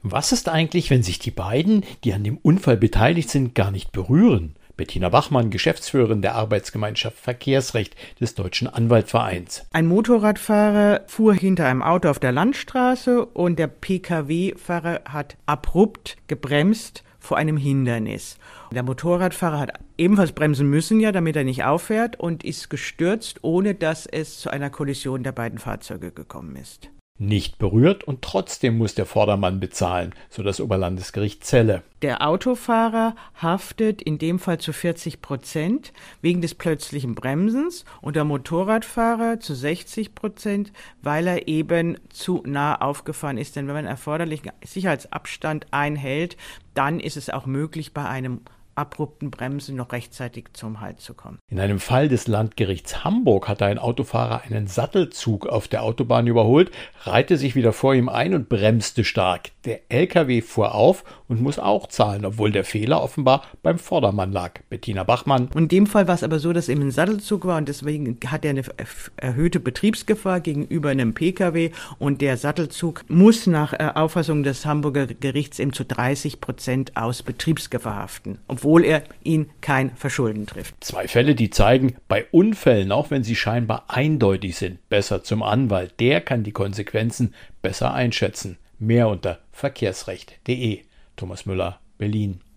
Was ist eigentlich, wenn sich die beiden, die an dem Unfall beteiligt sind, gar nicht berühren? Bettina Bachmann, Geschäftsführerin der Arbeitsgemeinschaft Verkehrsrecht des Deutschen Anwaltvereins. Ein Motorradfahrer fuhr hinter einem Auto auf der Landstraße und der Pkw-Fahrer hat abrupt gebremst vor einem Hindernis. Der Motorradfahrer hat ebenfalls bremsen müssen, damit er nicht auffährt, und ist gestürzt, ohne dass es zu einer Kollision der beiden Fahrzeuge gekommen ist. Nicht berührt und trotzdem muss der Vordermann bezahlen, so das Oberlandesgericht Celle. Der Autofahrer haftet in dem Fall zu 40% wegen des plötzlichen Bremsens und der Motorradfahrer zu 60%, weil er eben zu nah aufgefahren ist. Denn wenn man erforderlichen Sicherheitsabstand einhält, dann ist es auch möglich, bei einem abrupten Bremsen noch rechtzeitig zum Halt zu kommen. In einem Fall des Landgerichts Hamburg hatte ein Autofahrer einen Sattelzug auf der Autobahn überholt, reihte sich wieder vor ihm ein und bremste stark. Der LKW fuhr auf und muss auch zahlen, obwohl der Fehler offenbar beim Vordermann lag. Bettina Bachmann. Und in dem Fall war es aber so, dass eben ein Sattelzug war und deswegen hat er eine erhöhte Betriebsgefahr gegenüber einem Pkw und der Sattelzug muss nach Auffassung des Hamburger Gerichts eben zu 30% aus Betriebsgefahr haften, obwohl er ihn kein Verschulden trifft. Zwei Fälle, die zeigen, bei Unfällen, auch wenn sie scheinbar eindeutig sind, besser zum Anwalt. Der kann die Konsequenzen besser einschätzen. Mehr unter verkehrsrecht.de. Thomas Müller, Berlin.